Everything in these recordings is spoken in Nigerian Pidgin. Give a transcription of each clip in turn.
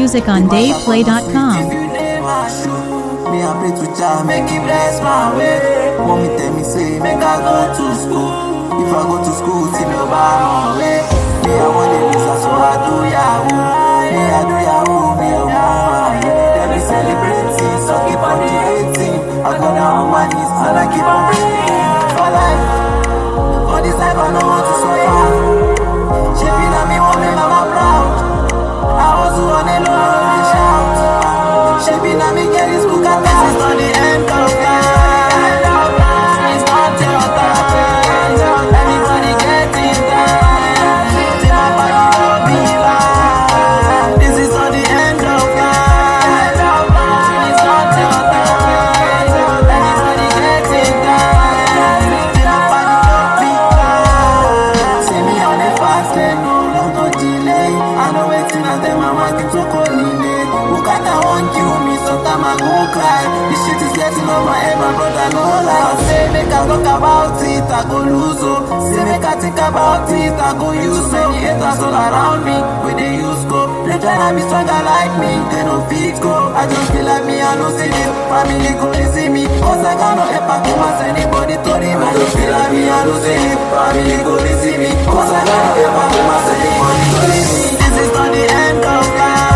music on DavePlay.com. Me I pray to Jah, make Him bless my way. Mommy tell me say make I go to school. If I go to school, till me buy my way. Me I want the visa, so I do Yahoo. Me I do Yahoo, me I want. They be celebrating, so keep on debating. I go down on my knees and I keep on praying for life. For this life I know want to suffer. She be na me want me mama proud. I was the one alone on the shout. She be na me get this book and this is not the end of time. It's not your time. Everybody getting time. Till my body don't be live. This is not the end of time. It's not your time. Everybody getting time. Till my body don't be live. See me on the fast lane, no delay. I know waiting and then my mind to call me late. Look at that one kill me, sometimes I go cry. This shit is getting on my head, my brother no lie. Say make I talk about it, I go lose hope. Say make I think about it, I go use many haters all around me. With the use scope, they tryna be stronger like me, they no fit go. I just feel like me, I no see them. Family go to see me, cause I got no help, I come as anybody to them. I just feel like me, I no see them. Family go to see me, cause I got no help, I come as anybody to them. This is not the end of life.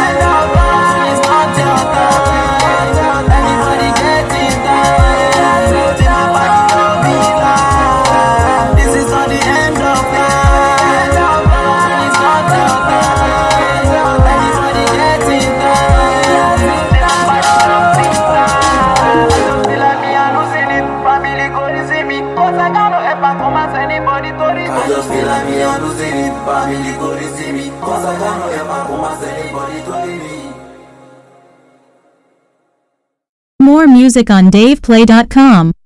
It's not your time. Everybody getting time. Till my body don't be live. This is not the end of life. It's not your time. Everybody getting time. Till my body don't be live. I just feel like me, I no see it. Family go to see me, cause I got no help, I come as anybody to it. I just feel like me, I no see it. Family go to see me, cause I got no help, I come as anybody to it. More music on DavePlay.com.